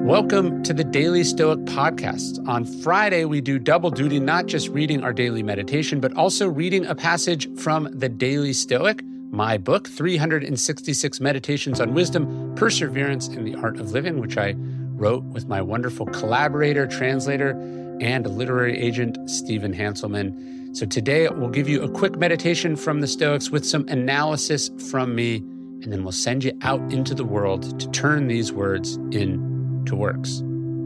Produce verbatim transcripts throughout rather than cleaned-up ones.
Welcome to the Daily Stoic Podcast. On Friday, we do double duty, not just reading our daily meditation, but also reading a passage from the Daily Stoic, my book, three hundred sixty-six Meditations on Wisdom, Perseverance, and the Art of Living, which I wrote with my wonderful collaborator, translator, and literary agent, Stephen Hanselman. So today, we'll give you a quick meditation from the Stoics with some analysis from me, and then we'll send you out into the world to turn these words into works.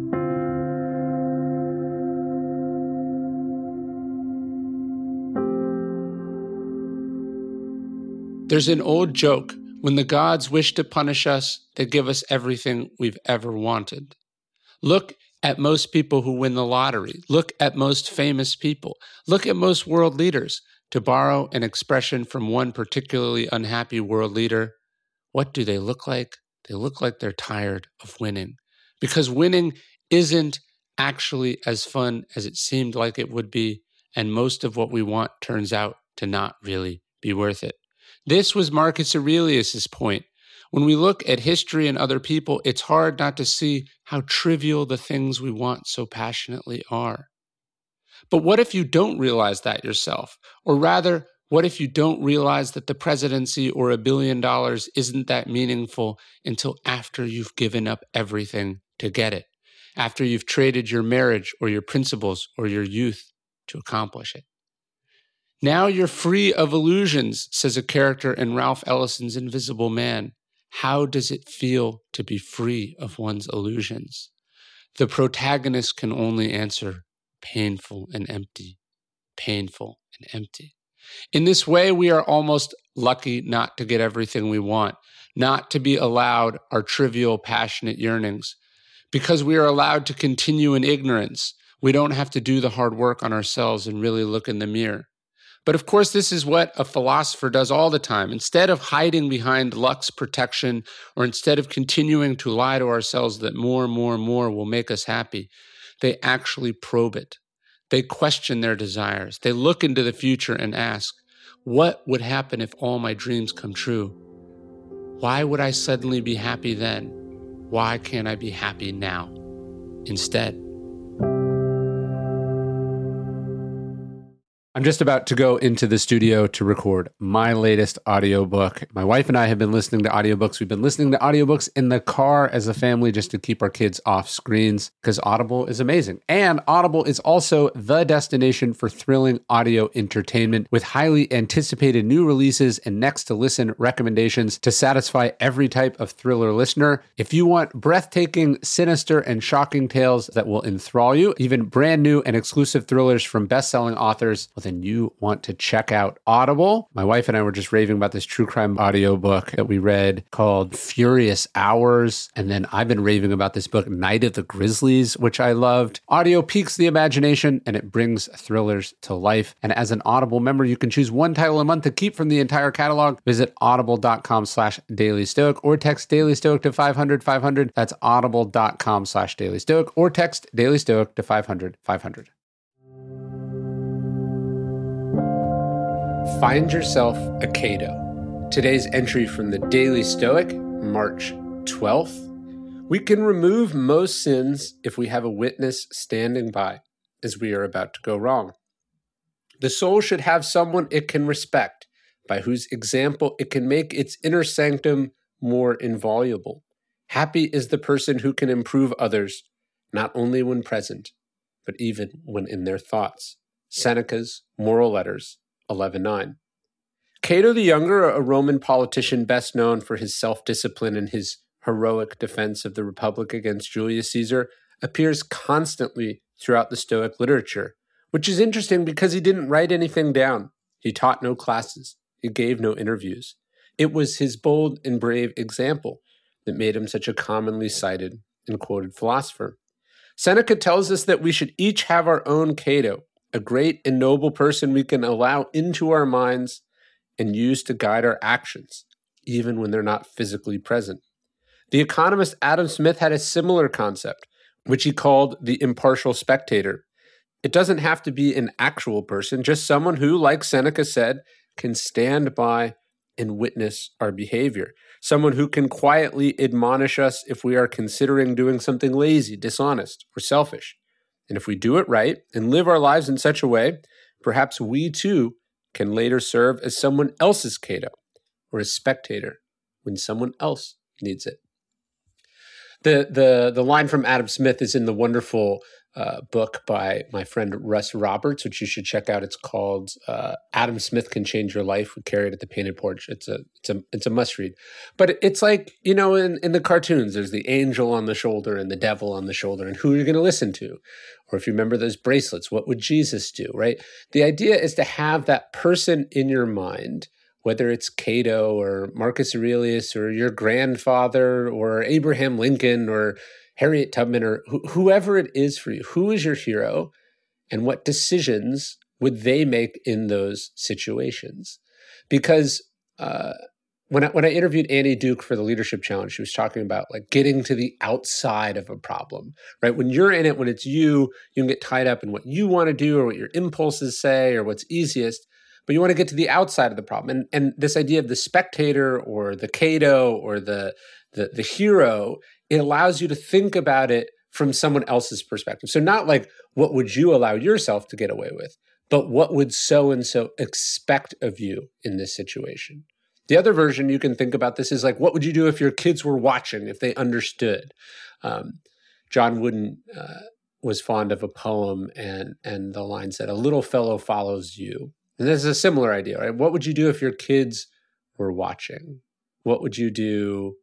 There's an old joke. When the gods wish to punish us, they give us everything we've ever wanted. Look at most people who win the lottery. Look at most famous people. Look at most world leaders. To borrow an expression from one particularly unhappy world leader, what do they look like? They look like they're tired of winning. Because winning isn't actually as fun as it seemed like it would be, and most of what we want turns out to not really be worth it. This was Marcus Aurelius' point. When we look at history and other people, it's hard not to see how trivial the things we want so passionately are. But what if you don't realize that yourself? Or rather, what if you don't realize that the presidency or a billion dollars isn't that meaningful until after you've given up everything to get it, after you've traded your marriage or your principles or your youth to accomplish it? Now you're free of illusions, says a character in Ralph Ellison's Invisible Man. How does it feel to be free of one's illusions? The protagonist can only answer, painful and empty, painful and empty. In this way, we are almost lucky not to get everything we want, not to be allowed our trivial, passionate yearnings. Because we are allowed to continue in ignorance, we don't have to do the hard work on ourselves and really look in the mirror. But of course, this is what a philosopher does all the time. Instead of hiding behind luck's protection, or instead of continuing to lie to ourselves that more and more and more will make us happy, they actually probe it. They question their desires. They look into the future and ask, what would happen if all my dreams come true? Why would I suddenly be happy then? Why can't I be happy now instead? I'm just about to go into the studio to record my latest audiobook. My wife and I have been listening to audiobooks. We've been listening to audiobooks in the car as a family just to keep our kids off screens because Audible is amazing. And Audible is also the destination for thrilling audio entertainment with highly anticipated new releases and next to listen recommendations to satisfy every type of thriller listener. If you want breathtaking, sinister, and shocking tales that will enthrall you, even brand new and exclusive thrillers from best-selling authors, then you want to check out Audible. My wife and I were just raving about this true crime audiobook that we read called Furious Hours. And then I've been raving about this book, Night of the Grizzlies, which I loved. Audio piques the imagination and it brings thrillers to life. And as an Audible member, you can choose one title a month to keep from the entire catalog. Visit audible.com slash Daily Stoic or text Daily Stoic to five hundred five hundred. That's audible.com slash Daily Stoic or text Daily Stoic to five hundred five hundred. Find yourself a Cato. Today's entry from the Daily Stoic, March twelfth. We can remove most sins if we have a witness standing by as we are about to go wrong. The soul should have someone it can respect, by whose example it can make its inner sanctum more inviolable. Happy is the person who can improve others, not only when present, but even when in their thoughts. Seneca's Moral Letters, eleven nine. Cato the Younger, a Roman politician best known for his self-discipline and his heroic defense of the Republic against Julius Caesar, appears constantly throughout the Stoic literature, which is interesting because he didn't write anything down. He taught no classes. He gave no interviews. It was his bold and brave example that made him such a commonly cited and quoted philosopher. Seneca tells us that we should each have our own Cato, a great and noble person we can allow into our minds and use to guide our actions, even when they're not physically present. The economist Adam Smith had a similar concept, which he called the impartial spectator. It doesn't have to be an actual person, just someone who, like Seneca said, can stand by and witness our behavior. someone who can quietly admonish us if we are considering doing something lazy, dishonest, or selfish. And if we do it right and live our lives in such a way, perhaps we too can later serve as someone else's Cato or a spectator when someone else needs it. The, the, the line from Adam Smith is in the wonderful uh, book by my friend Russ Roberts, which you should check out. It's called uh, Adam Smith Can Change Your Life. We carry it at the Painted Porch. It's a it's a it's a must read. But it's like, you know, in, in the cartoons, there's the angel on the shoulder and the devil on the shoulder, and who are you going to listen to? Or if you remember those bracelets, what would Jesus do, right? The idea is to have that person in your mind, whether it's Cato or Marcus Aurelius or your grandfather or Abraham Lincoln or Harriet Tubman or wh- whoever it is for you. Who is your hero and what decisions would they make in those situations? Because uh, when I, when I interviewed Annie Duke for the Leadership Challenge, she was talking about like getting to the outside of a problem, right? When you're in it, when it's you, you can get tied up in what you want to do or what your impulses say or what's easiest. But you want to get to the outside of the problem. And, and this idea of the spectator or the Cato or the, the, the hero, it allows you to think about it from someone else's perspective. So not like, what would you allow yourself to get away with, but what would so-and-so expect of you in this situation? The other version you can think about this is like, what would you do if your kids were watching, if they understood? Um, John Wooden uh, was fond of a poem, and, and the line said, "A little fellow follows you." And this is a similar idea, right? What would you do if your kids were watching? What would you do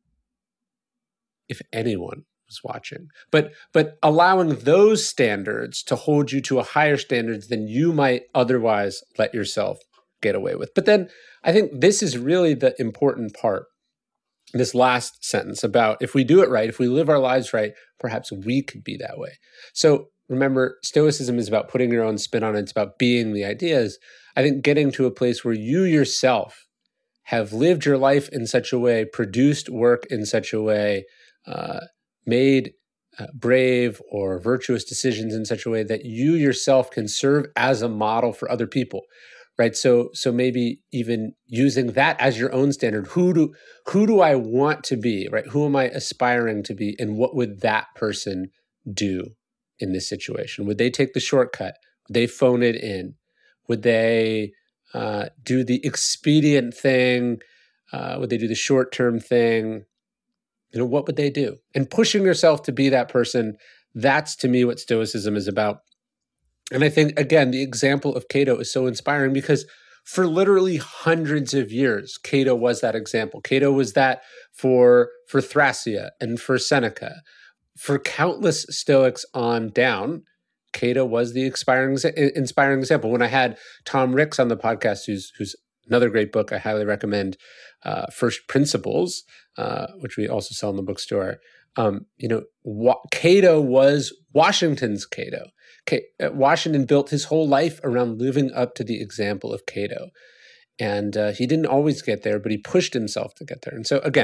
if anyone was watching? But but allowing those standards to hold you to a higher standards than you might otherwise let yourself get away with. But then I think this is really the important part, this last sentence about if we do it right, if we live our lives right, perhaps we could be that way. So remember, Stoicism is about putting your own spin on it. It's about being the ideas. I think getting to a place where you yourself have lived your life in such a way, produced work in such a way, uh, made uh, brave or virtuous decisions in such a way that you yourself can serve as a model for other people, right? So, so maybe even using that as your own standard. Who do who do I want to be, right? Who am I aspiring to be, and what would that person do in this situation? Would they take the shortcut? Would they phone it in? Would they uh, do the expedient thing? Uh, would they do the short-term thing? You know, what would they do? And pushing yourself to be that person, that's to me what Stoicism is about. And I think, again, the example of Cato is so inspiring because for literally hundreds of years, Cato was that example. Cato was that for, for Thrasea and for Seneca. For countless Stoics on down, Cato was the inspiring, inspiring example. When I had Tom Ricks on the podcast, who's who's another great book I highly recommend, uh, First Principles, uh, which we also sell in the bookstore. Um, you know, wa- Cato was Washington's Cato. C- Washington built his whole life around living up to the example of Cato. And uh, he didn't always get there, but he pushed himself to get there. And so again,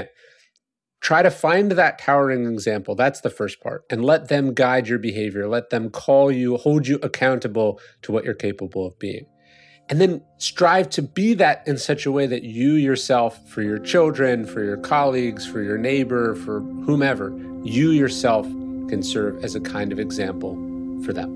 try to find that towering example. That's the first part. And let them guide your behavior. Let them call you, hold you accountable to what you're capable of being. And then strive to be that in such a way that you yourself, for your children, for your colleagues, for your neighbor, for whomever, you yourself can serve as a kind of example for them.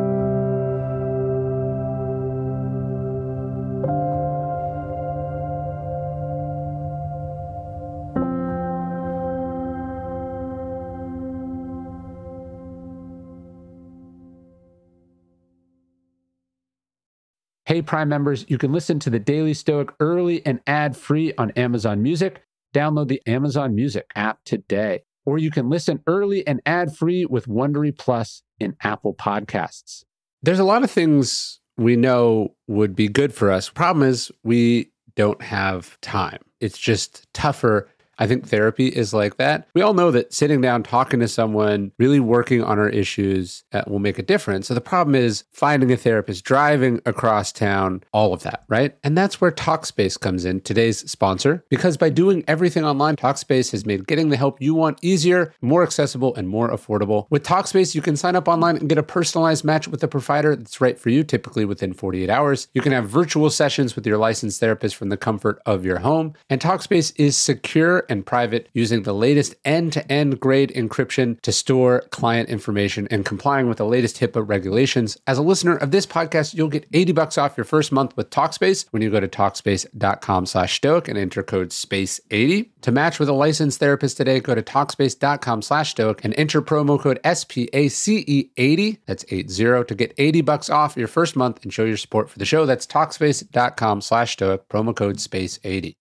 Hey, Prime members, you can listen to the Daily Stoic early and ad-free on Amazon Music. Download the Amazon Music app today. Or you can listen early and ad-free with Wondery Plus in Apple Podcasts. There's a lot of things we know would be good for us. Problem is, we don't have time. It's just tougher. I think therapy is like that. We all know that sitting down, talking to someone, really working on our issues uh, will make a difference. So the problem is finding a therapist, driving across town, all of that, right? And that's where Talkspace comes in, today's sponsor, because by doing everything online, Talkspace has made getting the help you want easier, more accessible, and more affordable. With Talkspace, you can sign up online and get a personalized match with a provider that's right for you, typically within forty-eight hours. You can have virtual sessions with your licensed therapist from the comfort of your home. And Talkspace is secure and private using the latest end-to-end grade encryption to store client information and complying with the latest HIPAA regulations. As a listener of this podcast, you'll get eighty bucks off your first month with Talkspace when you go to Talkspace.com slash Stoic and enter code space eighty. To match with a licensed therapist today, go to Talkspace.com slash Stoic and enter promo code S P A C E eighty, that's eighty, to get eighty bucks off your first month and show your support for the show. That's Talkspace.com slash Stoic, promo code space eighty.